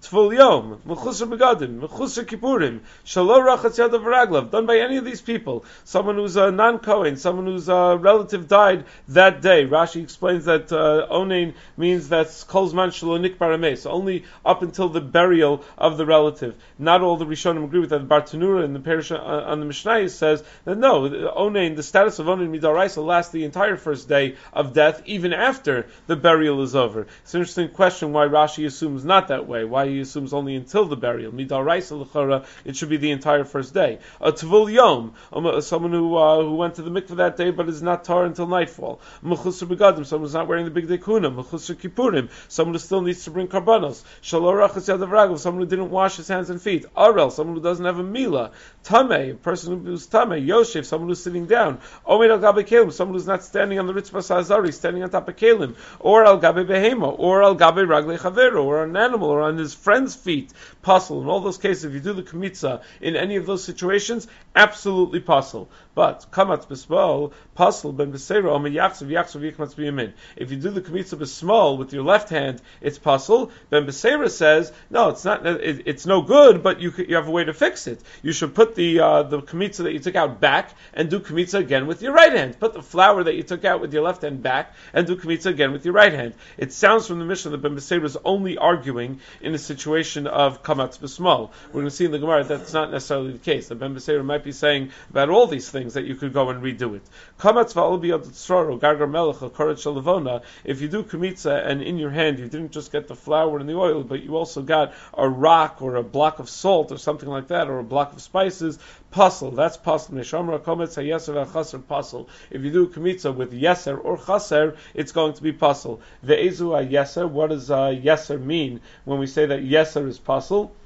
Tvul Yom, Mechusar Begadim, Mechusar Kippurim, Shalo Rachatz Yadav Raglav, done by any of these people. Someone who's a non-Kohen, someone whose uh, relative died that day. Rashi explains that uh, Onein means that's Kolzman Shalo Nikbar Ameh, so only up until the burial of the relative. Not all the Rishonim agree with that. Bartanura in the parish uh, on the Mishnah says that no, Onein, the status of Onein Midaraisa lasts the entire first day of death, even after the burial is over. It's an interesting question why Rashi assumes not that way, why he assumes only until the burial. Midaraisa l'chora, it should be the entire first day. A Tvul Yom, um, someone who uh, who went to the mikveh that day but is not tar until nightfall. Mechusar Begadim, someone who's not wearing the big day kuna. Mechusar Kippurim, someone who still needs to bring karbanos. Shalor Rachas Yadav Raglav, someone who didn't wash his hands and feet. Arel, someone who doesn't have a mila. Tameh, a person who's tameh. Yosef, someone who's sitting down. Omer al gabe kelim, someone who's not standing on the ritzvah sazari, standing on top of kelim. Or al gabe behema, or al gabe ragle chavero, or an animal, or on his friend's feet. Puzzle. In all those cases, if you do the kmitza in any of those situations, absolutely puzzle. But kamatz b'smol, puzzle ben b'seira, omer yachsav yachsav yikmatz b'yamin. If you do the kmitza b'smol with your left hand, it's puzzle. Ben b'seira says, no, it's not. It, it's no good, but you you have a way to fix it. You should put the uh, the kmitza that you took out back and do kmitza again with your right hand. Put the flour that you took out with your left hand back and do kmitza again with your right hand. It sounds from the Mishnah that Ben b'seira is only arguing in a situation of kamatz b'smol. We're going to see in the Gemara that that's not necessarily the case. The Ben b'seira might be saying about all these things that you could go and redo it. Kamatz va'ol biyad tzroro gargar melech al koret shalavona. If you do kmitza and in your hand you didn't just get the flour and the oil, but you also got a rock or a block of salt or something like that, or a block of spices, puzzle. That's puzzle. Neshamra kometz hayeser v'chaser puzzle. If you do kmitza with yeser or chaser, it's going to be puzzle. Ve'ezu hayeser. What does uh, yeser mean when we say that yeser is puzzle?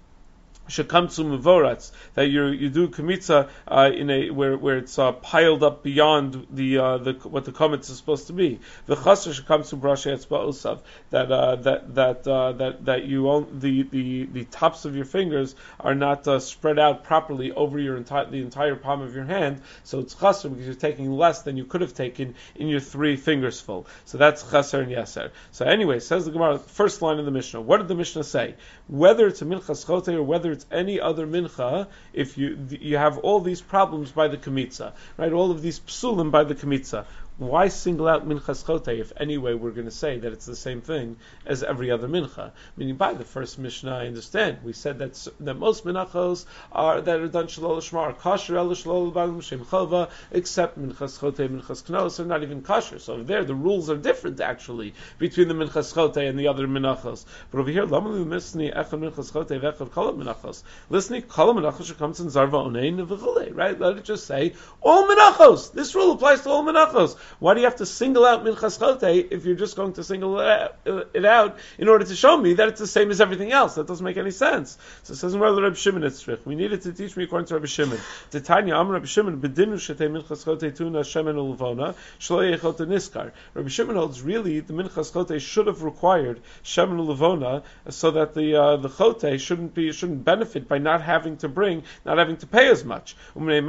Shekamtsu mevoratz, that you you do kmitza uh, in a where where it's uh, piled up beyond the uh, the what the kometz is supposed to be. The chaser shekamtsu brashe etzba'osav, that uh, that that uh, that that you own, the, the the tops of your fingers are not uh, spread out properly over your entire the entire palm of your hand. So it's chaser because you're taking less than you could have taken in your three fingers full. So that's chaser and yeser. So anyway, says the Gemara, first line of the Mishnah. What did the Mishnah say? Whether it's a minchas chote or whether it's any other mincha, if you you have all these problems by the kmitza, right? All of these psulim by the kmitza. Why single out minchas chote if anyway we're going to say that it's the same thing as every other mincha? Meaning by the first Mishnah, I understand. We said that that most minachos are that are done shalol shma are kosher el shalol b'alim shem chova, except minchas chote, minchas knos are not even kosher. So there the rules are different actually between the minchas chote and the other minachos. But over here, lamali misni echad minchas chote v'echad kol minachos. Listening kol minachos comes in zarva onein v'chulei. Right? Let it just say all minachos. This rule applies to all minachos. Why do you have to single out minchas chote if you're just going to single it out in order to show me that it's the same as everything else? That doesn't make any sense. So it says in Rabbi Shimon Etzrich, we needed to teach me according to Rabbi Shimon. The Tanya Amar Rabbi Shimon bedinu shetei minchas chote tuna shemen ulvona shlo yechot niskar. Rabbi Shimon holds really the minchas chote should have required shemen ulvona so that the uh, the chote shouldn't be shouldn't benefit by not having to bring not having to pay as much. Why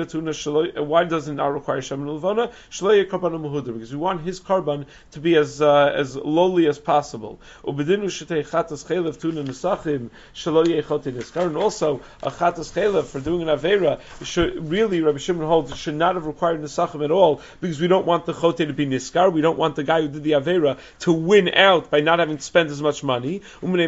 doesn't it not require shemen ulvona? Shlo because we want his karban to be as uh, as lowly as possible. And also a chatas chelev for doing an avera should really Rabbi Shimon holds should not have required nisachim at all because we don't want the chote to be niskar. We don't want the guy who did the avera to win out by not having to spend as much money. Why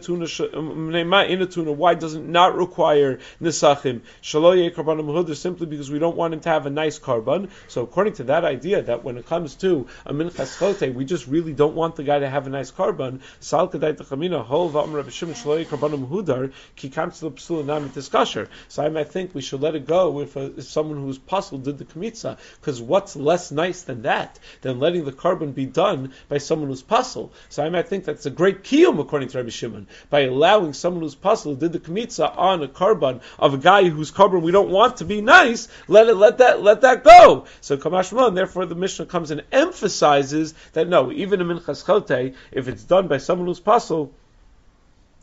does it not require nisachim? Simply because we don't want him to have a nice karban. So according to that idea, that when it comes to a minchas chote, we just really don't want the guy to have a nice karban. Sal kedai techamina hol va'am Rabbi Shimon shloi karbanim hudar ki comes to the psul namit diskasher. So I might think we should let it go if, a, if someone who's puzzled did the kmitza, because what's less nice than that than letting the karban be done by someone who's puzzled? So I might think that's a great kiyum according to Rabbi Shimon by allowing someone who's puzzled did the kmitza on a karban of a guy whose karban we don't want to be nice. Let it let that let that go. So kamash man, therefore the Mishnah comes and emphasizes that no, even a minchas chote, if it's done by someone who's puzzled,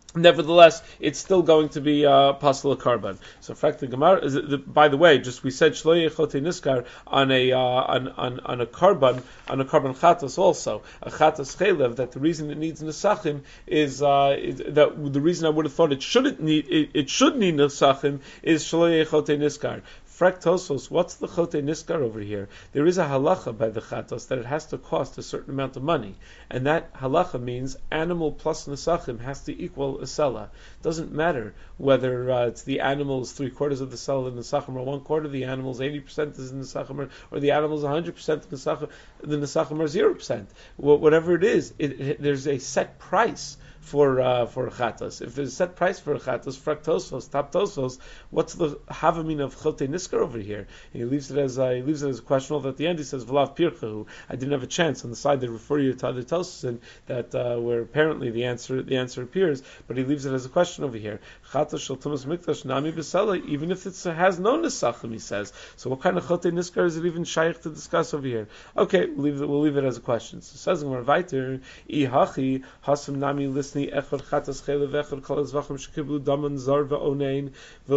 nevertheless, it's still going to be uh, pasal a karban. So, in fact, the Gemara is. The, by the way, just we said shloyeh chote niskar on a uh, on, on on a karban on a karban chatos also a chatos chelev, that the reason it needs nesachim is, uh, is that the reason I would have thought it shouldn't need it, it should need nesachim is shloyeh chote niskar. Frek Tosos, what's the chote niskar over here? There is a halacha by the chatos that it has to cost a certain amount of money, and that halacha means animal plus nesachim has to equal a sela. Doesn't matter whether uh, it's the animal's three quarters of the sela in the nesachim, or one quarter, the animal's eighty percent is in the nesachim, or the animal's one hundred percent in the nesachim, the nesachim are zero percent. Whatever it is, it, it, there's a set price for uh, for a chatos. If there's a set price for a chatos, frak tosos, tap tosos, what's the havamin of chote niskar over here? And he leaves it as uh, he leaves it as a question. Although at the end he says v'lav pirchahu. I didn't have a chance. On the side they refer you to other tosos that uh, where apparently the answer the answer appears, but he leaves it as a question over here. Chatos shel tumas mikdash nami b'sela, even if it has no nesachim, he says. So what kind of chote niskar is it even shaykh to discuss over here? Okay, we'll leave it, we'll leave it as a question. So says Gemara weiter, I hachi hasam nami listening. Echad chatas chelev echad kol zvachim shekiblu daman zar ve'onein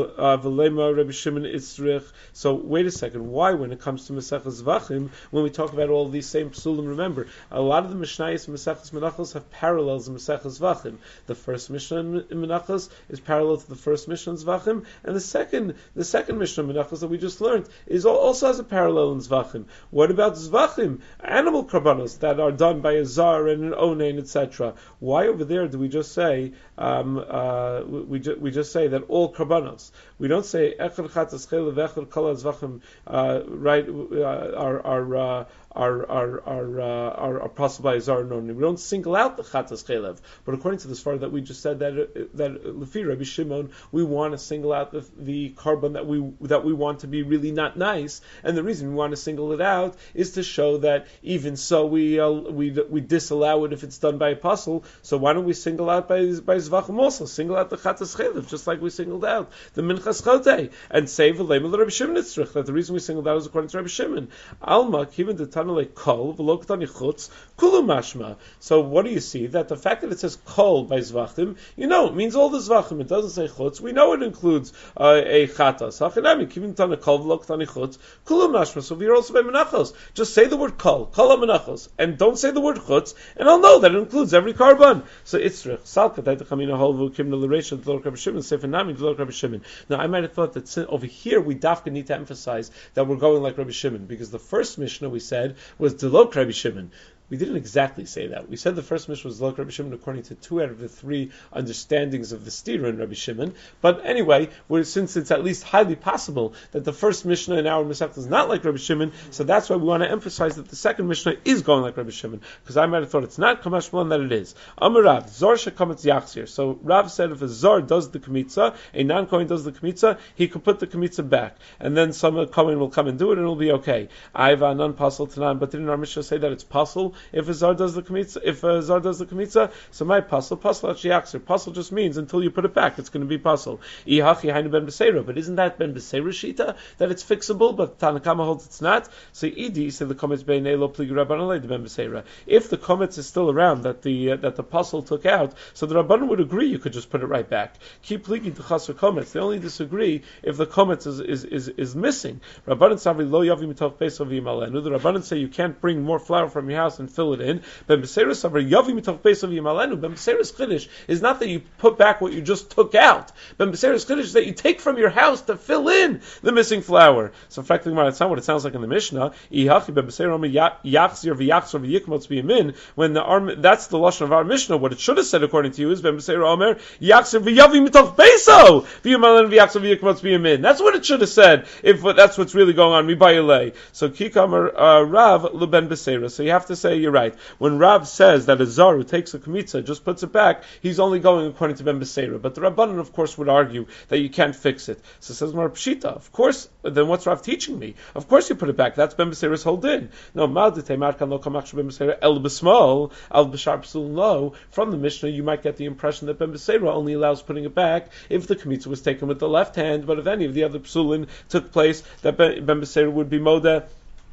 v'lema Rabbi Shimon itzrich. So wait a second. Why, when it comes to Maseches Zvachim, when we talk about all these same psulim, remember a lot of the Mishnayos in Maseches Menachos have parallels in Maseches Zvachim. The first Mishnah in Menachos is parallel to the first Mishnah in Zvachim, and the second the second Mishnah in Menachos that we just learned is also has a parallel in Zvachim. What about Zvachim, animal karbanos that are done by a zar and an onein, et cetera? Why over there do we just say um, uh, we ju- we just say that all karbanos? We don't say echad chatas chelev echad kol hazvachim, uh right uh, are are uh, are are are uh, are, are possible by zar non. We don't single out the chatas chelev, but according to the svara that we just said, that uh, that lefi Rabbi Shimon, we want to single out the the carbon that we that we want to be really not nice, and the reason we want to single it out is to show that even so we uh, we we disallow it if it's done by a apostle. So why don't we single out by by zvachim also? Single out the chatas chelev just like we singled out the minchas chote, and say v'leimal Rabbi Shimon itzrich, that the reason we singled out is according to Rabbi Shimon. Alma kiven the kol v'lo ketani chutz kulu mashma. So what do you see? That the fact that it says kol by zvachim, you know, it means all the zvachim. It doesn't say chutz. We know it includes uh, a chatas. Hachinami kiven tana kol v'lo ketani chutz kulu mashma. So we're also by menachos. Just say the word kol, kol menachos, and don't say the word chutz, and I'll know that it includes every karban. So itzrich salkat ayta chamina holvu kimna l'reisha d'lor Rabbi Shimon sefer nami d'lor Rabbi Shimon. Now I might have thought that over here we dafka need to emphasize that we're going like Rabbi Shimon, because the first Mishnah we said was Delok Rabbi Shimon. We didn't exactly say that. We said the first Mishnah was Delok Rabbi Shimon according to two out of the three understandings of the Stira in Rabbi Shimon. But anyway, since it's at least highly possible that the first Mishnah in our Masechta is not like Rabbi Shimon, so that's why we want to emphasize that the second Mishnah is going like Rabbi Shimon, because I might have thought it's not Kamash Malon, that it is. Amar Rav, Zor shekametz yachzir. So Rav said if a Zor does the Kamitza, a non-Kohen does the Kamitza, he could put the Kamitza back, and then some Kohen will come and do it, and it'll be okay. Aiva non-pasul tanan, but didn't our Mishnah say that it's pasul? If a zar does the kamitza, if a zar does the kamitza, so my pasul, pasul actually pasul just means until you put it back, it's going to be pasul. Ihachi hainu ben beseira, but isn't that ben beseira shita that it's fixable? But Tanakama holds it's not. So idi said the comments bein elo pligi rabbanon ben beseira. If the comments is still around that the uh, that the pasul took out, so the rabbanon would agree you could just put it right back. Keep pligi to chaser comments. They only disagree if the comments is is is, is missing. Rabbanon savri lo yavi mitoch pesov yimalenu. The rabbanon say you can't bring more flour from your house and fill it in. Ben Beseris Avar Yavi Mitoch Pesov Yimalenu. Ben Beseris Chiddush is not that you put back what you just took out. Ben Beseris Chiddush is that you take from your house to fill in the missing flour. So frankly, that's not what it sounds like in the Mishnah. Ihachi Ben Beseris Omer Yachzir V'Yachzor V'Yikmotz B'Yamin. When the arm, that's the lashon of our Mishnah. What it should have said according to you is Ben Beseris Omer Yachzir V'Yavi Mitoch Pesov V'Yamalenu V'Yachzor V'Yikmotz B'Yamin. That's what it should have said if that's what's really going on. Mibayalei. So Kikamer uh, Rav LeBen Beseris. So you have to say you're right. When Rav says that a zar who takes a kamitza just puts it back, he's only going according to Ben Beseira. But the Rabbanan, of course, would argue that you can't fix it. So says Mar Pshita, of course, then what's Rav teaching me? Of course you put it back. That's Ben Beseira's whole din. No, Maldite Markan lo kamach Ben Beseira el besmol al b'shar psul lo. From the Mishnah, you might get the impression that Ben Beseira only allows putting it back if the kamitza was taken with the left hand, but if any of the other psulin took place, that Ben Beseira would be moda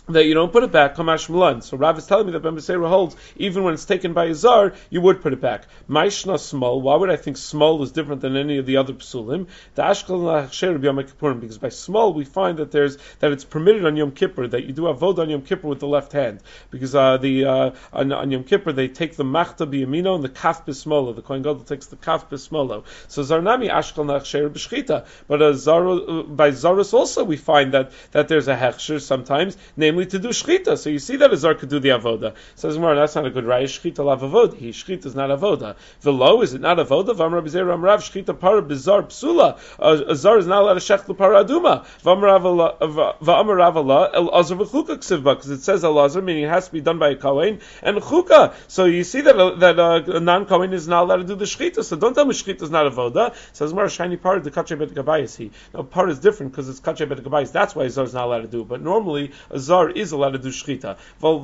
that you don't put it back, Kamash Milan. So Rav is telling me that Ben Beseira holds, even when it's taken by a Zar, you would put it back. Maishna small, why would I think small is different than any of the other psulim? The Ashkel Lachsher Yom Kippurim, because by small we find that there's, that it's permitted on Yom Kippur, that you do avoda on Yom Kippur with the left hand. Because uh, the uh, on, on Yom Kippur they take the Machta B'Yamino and the Kaf B'Smolo. The Kohen Gadol takes the Kaf B'Smolo. So Zarnami Ashkel Lachsher B'Shchita. But uh, Zar, uh, by Zarus also we find that, that there's a Hechsher sometimes, namely to do shchita. So you see that a zar could do the avoda. Says Gemara, that's not a good raya. Shchita lav avoda. He shchita is not avoda. V'lo, is it not avoda? V'amar b'zeir amrav shchita para bizar psula. A zar is not allowed to shech l'para aduma. V'amar rav Allah el azar v'chuka ksivba, because it says el azar, meaning it has to be done by a kohen and chuka. So you see that uh, that uh, a non-kohen is not allowed to do the shchita. So don't tell me shchita is not avoda. Says Gemara, shiny part the kachay bet gabayis. He now part is different because it's kachay bet gabayis. That's why a zar is not allowed to do. But normally a zar is allowed to do shchita. Well,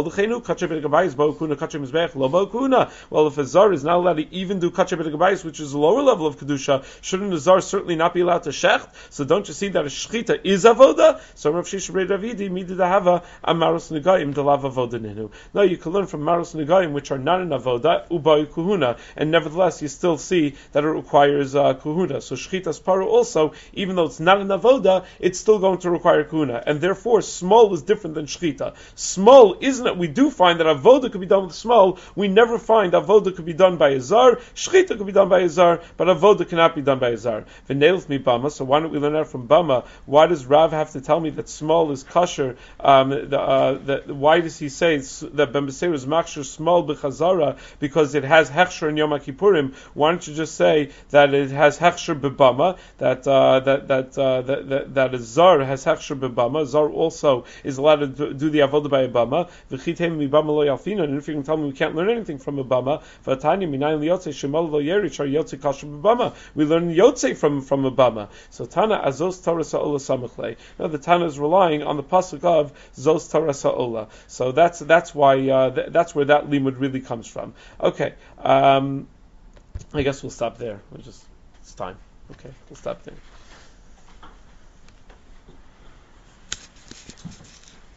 if a zar is not allowed to even do kachay b'gabayis, which is a lower level of kedusha, shouldn't a zar certainly not be allowed to shecht? So don't you see that a shchita is avoda? So Rav Shisha Ber Davidi mididahava amaros negayim delav avoda ninu. No, you can learn from maros negayim which are not in avoda ubai kuhuna, and nevertheless you still see that it requires uh, kuhuna. So shchita's paru also, even though it's not in avoda, it's still going to require kuhuna, and therefore small is different than shchita. Small isn't it? We do find that avoda could be done with small. We never find avoda could be done by a zar. Shchita could be done by a zar, but avoda cannot be done by a zar. V'neilth mi bama. So why don't we learn that from bama? Why does Rav have to tell me that small is kosher? Um, the, uh, the, why does he say that Ben Beseira is machshir small b'chazara because it has hechsher in Yom Kippurim? Why don't you just say that it has hechsher b'bama? That uh, that that, uh, that that that a zar has hechsher b'bama. Zar also is allowed to do the avodah by a bama. V'chitem mi bama lo yalfina. And if you can tell me we can't learn anything from a bama, v'atanya minayin liyotze shemal lo yerich ar yotze kasher b'bama. We learn yotze from from a bama. So Tana azos Torah sa'ola samachlei. Now the Tana is relying on the pasuk of zos Torah sa'ola. So that's that's why uh, th- that's where that limud really comes from. Okay, um, I guess we'll stop there. We'll just it's time. Okay, we'll stop there.